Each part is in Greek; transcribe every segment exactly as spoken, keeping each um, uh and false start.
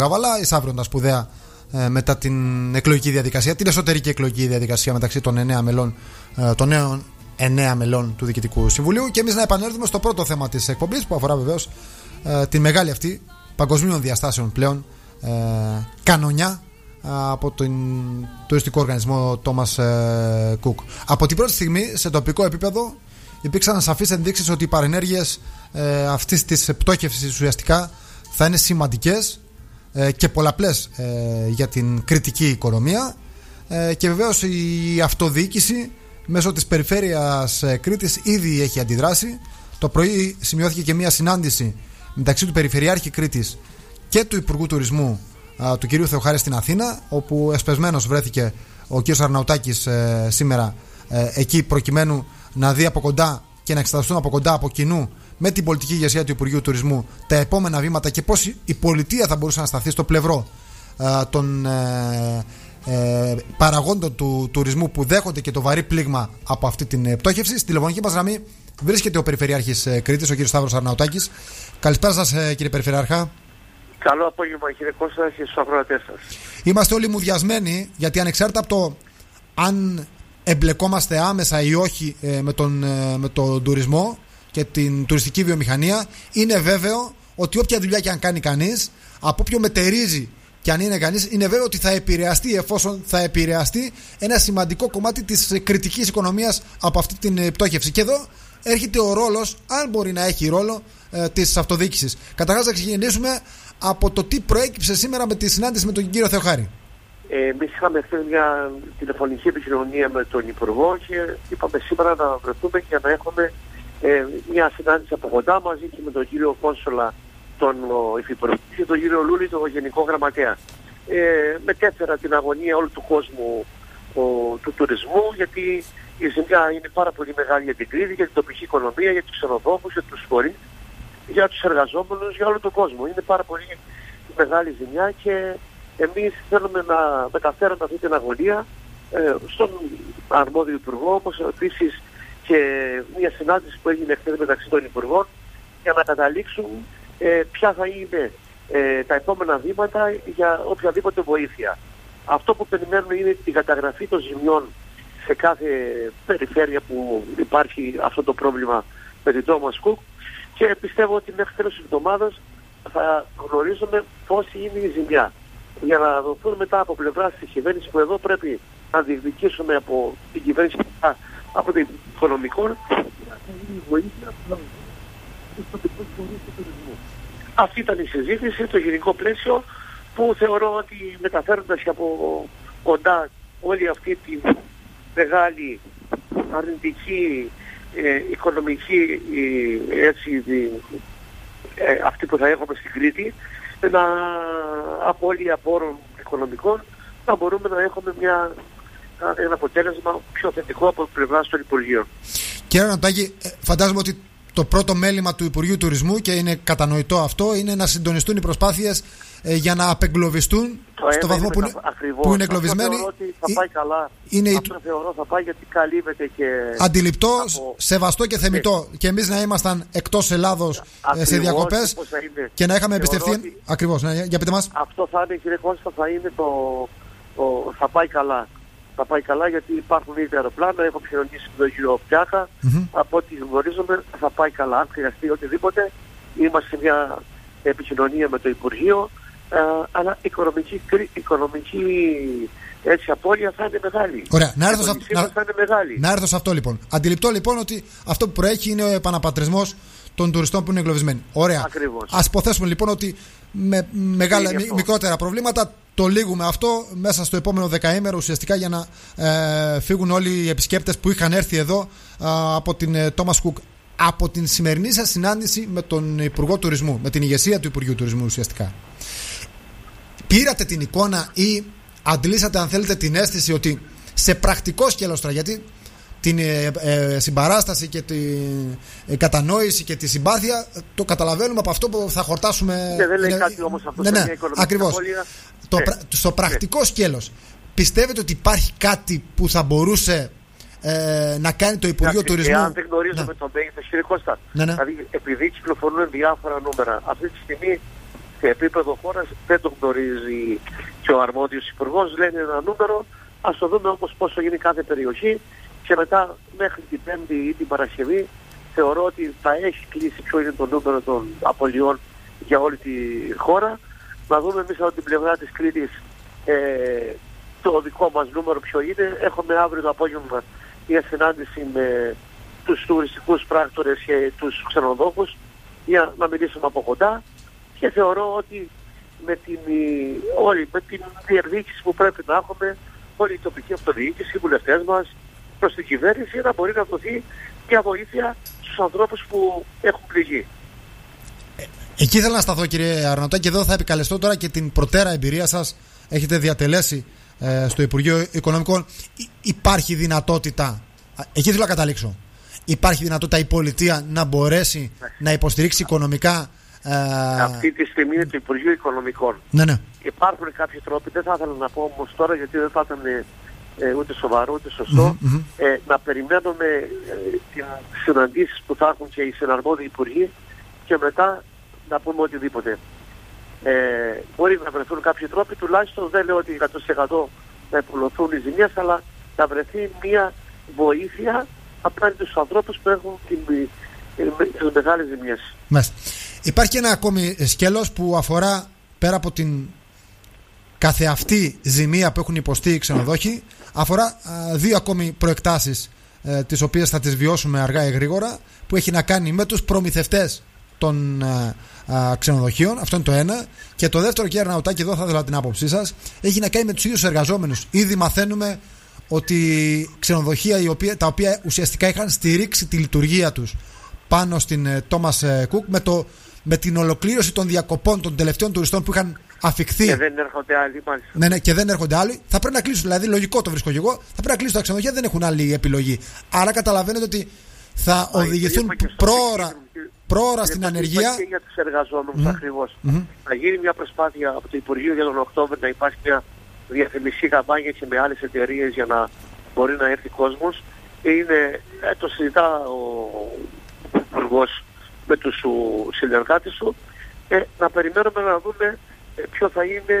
Καβαλά, εισάβριον τα σπουδαία ε, μετά την εκλογική διαδικασία, την εσωτερική εκλογική διαδικασία μεταξύ των εννέα μελών, ε, των νέων εννέα μελών του Διοικητικού Συμβουλίου. Και εμείς να επανέλθουμε στο πρώτο θέμα της εκπομπής, που αφορά βεβαίως ε, τη μεγάλη αυτή παγκοσμίων διαστάσεων πλέον ε, κανονιά ε, από τον τουριστικό οργανισμό Thomas ε, Cook. Από την πρώτη στιγμή, σε τοπικό επίπεδο, υπήρξαν σαφείς ενδείξεις ότι οι παρενέργειες ε, αυτής της πτώχευσης ουσιαστικά θα είναι σημαντικές ε, και πολλαπλές ε, για την κριτική οικονομία, ε, και βεβαίως η αυτοδιοίκηση μέσω της περιφέρειας ε, Κρήτης ήδη έχει αντιδράσει. Το πρωί σημειώθηκε και μια συνάντηση μεταξύ του Περιφερειάρχη Κρήτης και του Υπουργού Τουρισμού ε, του κ. Θεοχάρη στην Αθήνα, όπου εσπεσμένος βρέθηκε ο κ. Αρναουτάκης ε, σήμερα ε, εκεί, προκειμένου να δει από κοντά και να εξεταστούν από κοντά, από κοινού, με την πολιτική ηγεσία του Υπουργείου Τουρισμού, τα επόμενα βήματα και πώς η πολιτεία θα μπορούσε να σταθεί στο πλευρό ε, των ε, ε, παραγόντων του τουρισμού που δέχονται και το βαρύ πλήγμα από αυτή την ε, πτώχευση. Στη τηλεφωνική μας γραμμή βρίσκεται ο Περιφερειάρχης ε, Κρήτης, ο κ. Σταύρος Αρναουτάκης. Καλησπέρα σας, ε, κύριε Περιφερειάρχα. Καλό απόγευμα, κύριε Κώστα, και στους ακροατές σας. Είμαστε όλοι μουδιασμένοι, γιατί ανεξάρτητα από το αν εμπλεκόμαστε άμεσα ή όχι ε, με, τον, ε, με τον τουρισμό και την τουριστική βιομηχανία, είναι βέβαιο ότι όποια δουλειά και αν κάνει κανείς, από όποιο μετερίζει και αν είναι κανείς, είναι βέβαιο ότι θα επηρεαστεί, εφόσον θα επηρεαστεί ένα σημαντικό κομμάτι της κριτικής οικονομίας από αυτή την πτώχευση. Και εδώ έρχεται ο ρόλος, αν μπορεί να έχει ρόλο, ε, της αυτοδιοίκησης. Καταρχάς, να ξεκινήσουμε από το τι προέκυψε σήμερα με τη συνάντηση με τον κύριο Θεοχάρη. Ε, Εμείς είχαμε χθες μια τηλεφωνική επικοινωνία με τον Υπουργό και είπαμε σήμερα να βρεθούμε και να έχουμε ε, μια συνάντηση από κοντά μαζί και με τον κύριο Κόνσολα, τον Υφυπουργό, και τον κύριο Λούλη, τον Γενικό Γραμματέα. Ε, μετέφερα την αγωνία όλου του κόσμου ο, του τουρισμού, γιατί η ζημιά είναι πάρα πολύ μεγάλη για την Κρήτη, για την τοπική οικονομία, για τους ξενοδόχους, για τους φορείς, για τους εργαζόμενους, για όλο τον κόσμο. Είναι πάρα πολύ μεγάλη ζημιά και εμείς θέλουμε να μεταφέρουμε αυτή την αγωνία ε, στον αρμόδιο Υπουργό, όπως επίσης και μια συνάντηση που έγινε χθες μεταξύ των Υπουργών, για να καταλήξουν ε, ποια θα είναι ε, τα επόμενα βήματα για οποιαδήποτε βοήθεια. Αυτό που περιμένουμε είναι την καταγραφή των ζημιών σε κάθε περιφέρεια που υπάρχει αυτό το πρόβλημα με την Thomas Cook, και πιστεύω ότι μέχρι τέλος της εβδομάδας θα γνωρίζουμε πόση είναι η ζημιά, για να δοθούν μετά από πλευράς της κυβέρνησης, που εδώ πρέπει να διεκδικήσουμε από την κυβέρνηση, από την οικονομικών, βοήθεια στους τοπικούς φορείς του τουρισμού. Αυτή ήταν η συζήτηση, το γενικό πλαίσιο, που θεωρώ ότι μεταφέροντας και από κοντά όλη αυτή τη μεγάλη αρνητική ε, οικονομική ε, έτσι, ε, αυτή που θα έχουμε στην Κρήτη, να απώλεια πόρων οικονομικών, να μπορούμε να έχουμε μια, ένα αποτέλεσμα πιο θετικό από πλευράς των Υπουργείων. Κύριε Αρναουτάκη, φαντάζομαι ότι το πρώτο μέλημα του Υπουργείου Τουρισμού, και είναι κατανοητό αυτό, είναι να συντονιστούν οι προσπάθειες ε, για να απεγκλωβιστούν στο βαθμό που, είναι, που είναι εγκλωβισμένοι. Αυτό θεωρώ ότι θα πάει καλά. Είναι αυτό η... θεωρώ θα πάει, γιατί καλύβεται και... Αντιληπτό, από... σεβαστό και θεμιτό. Και, και εμείς να ήμασταν εκτός Ελλάδος ακριβώς, σε διακοπές και να είχαμε εμπιστευτεί... Ότι... Ακριβώς, ναι, για πείτε μας. Αυτό θα είναι, κύριε Κώστα, θα είναι το... το... θα πάει καλά. Θα πάει καλά, γιατί υπάρχουν ήδη αεροπλάνα, έχω ψηφίσει με τον κύριο Πιάτα. Mm-hmm. Από ό,τι γνωρίζουμε θα πάει καλά. Αν χρειαστεί οτιδήποτε, είμαστε σε μια επικοινωνία με το Υπουργείο, ε, αλλά η οικονομική, οικονομική έτσι, απώλεια θα είναι μεγάλη. Ωραία, να έρθω, σε... να... θα είναι μεγάλη. να έρθω σε αυτό λοιπόν. Αντιληπτό λοιπόν ότι αυτό που προέχει είναι ο επαναπατρισμός των τουριστών που είναι εγκλωβισμένοι. Ωραία. Ακριβώς. Ας υποθέσουμε λοιπόν ότι με μεγάλα, μ, μικρότερα προβλήματα το λύγουμε αυτό μέσα στο επόμενο δεκαήμερο, ουσιαστικά, για να ε, φύγουν όλοι οι επισκέπτες που είχαν έρθει εδώ ε, από την ε, Thomas Cook. Από την σημερινή σας συνάντηση με τον Υπουργό Τουρισμού, με την ηγεσία του Υπουργείου Τουρισμού ουσιαστικά, πήρατε την εικόνα ή αντλήσατε, αν θέλετε, την αίσθηση ότι σε πρακτικό σκέλος τώρα, γιατί την ε, ε, συμπαράσταση και την ε, κατανόηση και τη συμπάθεια το καταλαβαίνουμε από αυτό που θα χορτάσουμε. Και δεν λέει είναι, κάτι όμως αυτό, ναι, σε μια οικονομική ακριβώς. απώλεια. Το, ναι. Στο πρακτικό ναι. σκέλος, πιστεύετε ότι υπάρχει κάτι που θα μπορούσε ε, να κάνει το Υπουργείο Τουρισμού? Εάν δεν γνωρίζουμε ναι. το μέγεθος, κύριε Κώστα, ναι, ναι. δηλαδή επειδή κυκλοφορούν διάφορα νούμερα, αυτή τη στιγμή σε επίπεδο χώρας δεν το γνωρίζει και ο αρμόδιος υπουργός, λένε ένα νούμερο, ας το δούμε όμως πόσο γίνει κάθε περιοχή και μετά μέχρι την Πέμπτη ή την Παρασκευή θεωρώ ότι θα έχει κλείσει ποιο είναι το νούμερο των απολειών για όλη τη χώρα. Να δούμε εμείς από την πλευρά της Κρήτης ε, το δικό μας νούμερο ποιο είναι. Έχουμε αύριο το απόγευμα μια συνάντηση με τους τουριστικούς πράκτορες και τους ξενοδόχους για να μιλήσουμε από κοντά και θεωρώ ότι με την, όλη, με την διεκδίκηση που πρέπει να έχουμε όλη η τοπική αυτοδιοίκηση, οι βουλευτές μας προς την κυβέρνηση να μπορεί να δοθεί μια βοήθεια στους ανθρώπους που έχουν πληγεί. Εκεί ήθελα να σταθώ, κύριε Αρναούτα, και εδώ θα επικαλεστώ τώρα και την προτέρα εμπειρία σας. Έχετε διατελέσει ε, στο Υπουργείο Οικονομικών. Υ- υπάρχει δυνατότητα, εκεί θέλω να καταλήξω, υπάρχει δυνατότητα η πολιτεία να μπορέσει ναι. να υποστηρίξει οικονομικά. Ε, Αυτή τη στιγμή είναι το Υπουργείο Οικονομικών. Ναι, ναι. Υπάρχουν κάποιοι τρόποι, δεν θα ήθελα να πω όμως τώρα γιατί δεν θα ήταν ε, ούτε σοβαρό ούτε σωστό, mm-hmm, mm-hmm. Ε, να περιμένουμε ε, τις συναντήσεις που θα έχουν και οι συναρμόδιοι υπουργοί και μετά να πούμε οτιδήποτε. Ε, μπορεί να βρεθούν κάποιοι τρόποι, τουλάχιστον δεν λέω ότι εκατό τοις εκατό να υπολωθούν οι ζημιές, αλλά να βρεθεί μια βοήθεια απέναντι στους ανθρώπους που έχουν τις μεγάλες ζημιές. Μάλιστα. Υπάρχει ένα ακόμη σκέλος που αφορά, πέρα από την καθεαυτή ζημία που έχουν υποστεί οι ξενοδόχοι, αφορά α, δύο ακόμη προεκτάσεις ε, τις οποίες θα τις βιώσουμε αργά ή γρήγορα, που έχει να κάνει με τους προμηθευτές των α, α, ξενοδοχείων. Αυτό είναι το ένα. Και το δεύτερο, κύριε Αρναούτα, και εδώ θα ήθελα την άποψή σας, έχει να κάνει με τους ίδιους εργαζόμενους. Ήδη μαθαίνουμε ότι ξενοδοχεία οι οποία, τα οποία ουσιαστικά είχαν στηρίξει τη λειτουργία τους πάνω στην Thomas Cook με, το, με την ολοκλήρωση των διακοπών των τελευταίων τουριστών που είχαν αφιχθεί. Και δεν έρχονται άλλοι, μάλιστα. Ναι, ναι, και δεν έρχονται άλλοι. Θα πρέπει να κλείσουν. Δηλαδή, λογικό το βρίσκω και εγώ. Θα πρέπει να κλείσουν τα ξενοδοχεία, δεν έχουν άλλη επιλογή. Άρα καταλαβαίνετε ότι θα Μα, οδηγηθούν πρόωρα, πρόωρα στην ανεργία. Και για τους εργαζόμενους mm-hmm. ακριβώς. Mm-hmm. Θα γίνει μια προσπάθεια από το Υπουργείο για τον Οκτώβριο να υπάρχει μια διαφημιστική καμπάνια και με άλλες εταιρείες για να μπορεί να έρθει κόσμος. Είναι, ε, το συζητά ο Υπουργός με τους συνεργάτες του, ε, να περιμένουμε να δούμε ε, ποιο θα είναι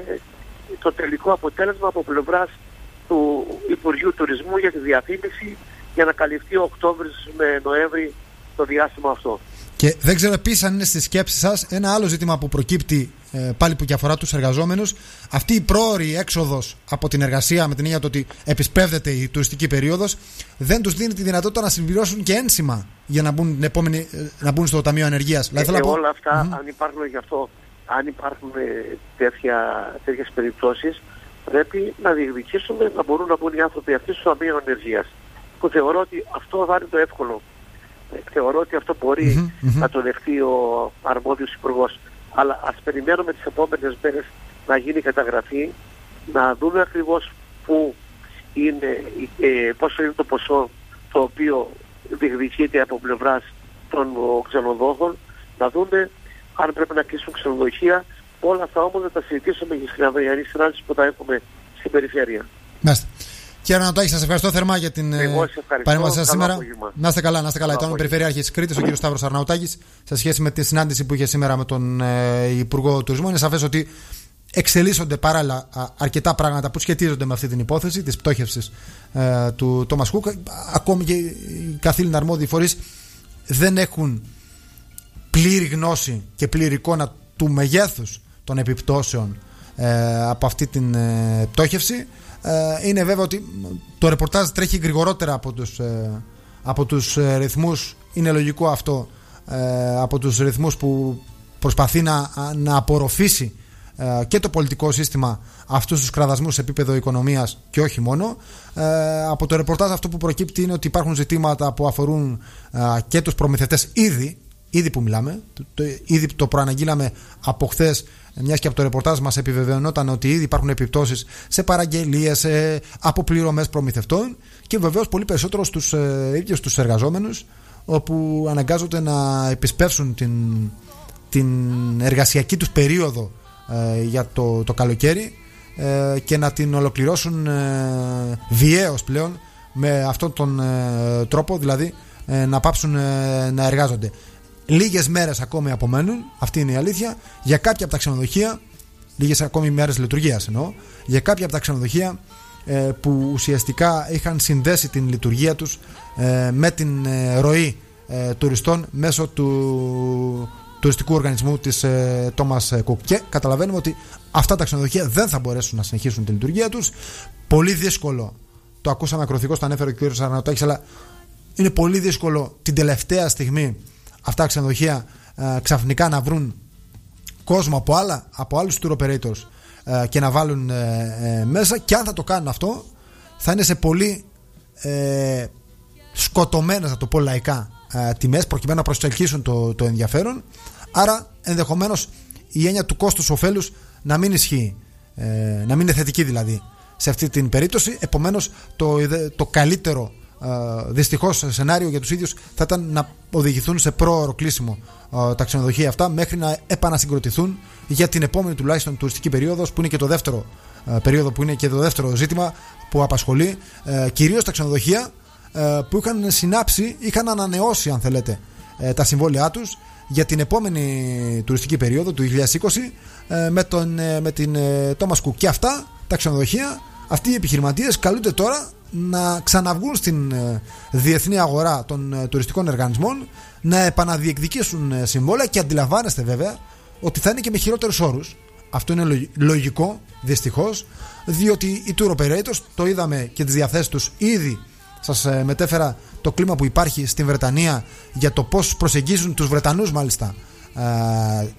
το τελικό αποτέλεσμα από πλευράς του Υπουργείου Τουρισμού για τη διαφήμιση για να καλυφθεί ο Οκτώβρης με Νοέμβρη το διάστημα αυτό. Και δεν ξέρω επίσης αν είναι στη σκέψη σας ένα άλλο ζήτημα που προκύπτει ε, πάλι που και αφορά τους εργαζόμενους, αυτή η πρόωρη έξοδος από την εργασία με την έννοια ότι επισπεύδεται η τουριστική περίοδος, δεν τους δίνει τη δυνατότητα να συμπληρώσουν και ένσημα για να μπουν, την επόμενη, να μπουν στο Ταμείο Ανεργίας. Ε, ε, πω... Όλα αυτά, mm-hmm. αν υπάρχουν γι' αυτό, αν υπάρχουν τέτοια, τέτοιες περιπτώσεις, πρέπει να διεκδικήσουμε να μπορούν να μπουν οι άνθρωποι αυτοί στο Ταμείο Ανεργίας. Που θεωρώ ότι αυτό θα είναι το εύκολο. Θεωρώ ότι αυτό μπορεί mm-hmm, mm-hmm. να το δεχτεί ο αρμόδιος υπουργός. Αλλά ας περιμένουμε τις επόμενες μέρες να γίνει η καταγραφή, να δούμε ακριβώς πού είναι, ε, πόσο είναι το ποσό το οποίο διεκδικείται από πλευράς των ξενοδόχων, να δούμε αν πρέπει να κλείσουν ξενοδοχεία. Όλα αυτά όμως θα τα συζητήσουμε και στην αυριανή συνάντηση που θα έχουμε στην περιφέρεια. Μάλιστα. Κύριε Αρναούτα, σας ευχαριστώ θερμά για την παρέμβαση σας σήμερα. Απόγευμα. Να είστε καλά, να είστε καλά. Ήταν ο Περιφερειάρχης Κρήτης, ο κύριος Σταύρος Αρναουτάκης, σε σχέση με τη συνάντηση που είχε σήμερα με τον ε, Υπουργό Τουρισμού. Είναι σαφές ότι εξελίσσονται παράλληλα αρκετά πράγματα που σχετίζονται με αυτή την υπόθεση της πτώχευσης ε, του Thomas Cook. Ακόμη και οι καθήλυνα αρμόδιοι φορείς δεν έχουν πλήρη γνώση και πλήρη εικόνα του μεγέθους των επιπτώσεων ε, από αυτή την ε, πτώχευση. Ε, είναι βέβαιο ότι το ρεπορτάζ τρέχει γρηγορότερα από τους, ε, από τους ε, ρυθμούς. Είναι λογικό αυτό, ε, από τους ρυθμούς που προσπαθεί να, να απορροφήσει ε, και το πολιτικό σύστημα αυτούς τους κραδασμούς σε επίπεδο οικονομίας και όχι μόνο. Ε, από το ρεπορτάζ αυτό που προκύπτει είναι ότι υπάρχουν ζητήματα που αφορούν ε, και τους προμηθευτές ήδη, ήδη που μιλάμε, το, το, ήδη το προαναγγείλαμε από χθες, μιας και από το ρεπορτάζ μας επιβεβαιωνόταν ότι ήδη υπάρχουν επιπτώσεις σε παραγγελίες, σε αποπληρωμές προμηθευτών και βεβαίως πολύ περισσότερο στους ε, ίδιους τους εργαζόμενους, όπου αναγκάζονται να επισπεύσουν την, την εργασιακή τους περίοδο ε, για το, το καλοκαίρι ε, και να την ολοκληρώσουν ε, βιαίως πλέον με αυτόν τον ε, τρόπο, δηλαδή ε, να πάψουν ε, να εργάζονται. λίγες μέρες ακόμη απομένουν, αυτή είναι η αλήθεια, για κάποια από τα ξενοδοχεία, λίγες ακόμη μέρες λειτουργίας εννοώ, για κάποια από τα ξενοδοχεία ε, που ουσιαστικά είχαν συνδέσει την λειτουργία τους ε, με την ε, ροή ε, τουριστών μέσω του τουριστικού οργανισμού της ε, Thomas Cook. Και καταλαβαίνουμε ότι αυτά τα ξενοδοχεία δεν θα μπορέσουν να συνεχίσουν τη λειτουργία τους. Πολύ δύσκολο, το ακούσαμε ακροθυγώς, το ανέφερε ο κ. Αρναουτάκης, αλλά είναι πολύ δύσκολο την τελευταία στιγμή αυτά τα ξενοδοχεία ε, ξαφνικά να βρουν κόσμο από, άλλα, από άλλους tour operators ε, και να βάλουν ε, ε, μέσα, και αν θα το κάνουν αυτό θα είναι σε πολύ ε, σκοτωμένες, θα το πω λαϊκά, ε, τιμές, προκειμένου να προσελκύσουν το, το ενδιαφέρον. Άρα ενδεχομένως η έννοια του κόστους ωφέλους να μην ισχύει, ε, να μην είναι θετική δηλαδή σε αυτή την περίπτωση. Επομένως το, το καλύτερο Uh, δυστυχώς σενάριο για τους ίδιους θα ήταν να οδηγηθούν σε πρόωρο κλείσιμο uh, τα ξενοδοχεία αυτά, μέχρι να επανασυγκροτηθούν για την επόμενη τουλάχιστον τουριστική περίοδος, που είναι και το δεύτερο uh, περίοδο που είναι και το δεύτερο ζήτημα που απασχολεί uh, κυρίως τα ξενοδοχεία uh, που είχαν συνάψει, είχαν ανανεώσει αν θέλετε uh, τα συμβόλαιά τους για την επόμενη τουριστική περίοδο του είκοσι είκοσι uh, με, τον, uh, με την uh, Thomas Cook. Και αυτά τα ξενοδοχεία, αυτοί οι επιχειρηματίες καλούνται τώρα να ξαναβγούν στην ε, διεθνή αγορά των ε, τουριστικών οργανισμών, να επαναδιεκδικήσουν ε, συμβόλαια, και αντιλαμβάνεστε βέβαια ότι θα είναι και με χειρότερους όρους. Αυτό είναι λογικό δυστυχώς, διότι οι tour operators, το είδαμε και τις διαθέσεις τους ήδη. Σας ε, μετέφερα το κλίμα που υπάρχει στην Βρετανία για το πώς προσεγγίζουν τους Βρετανούς μάλιστα ε,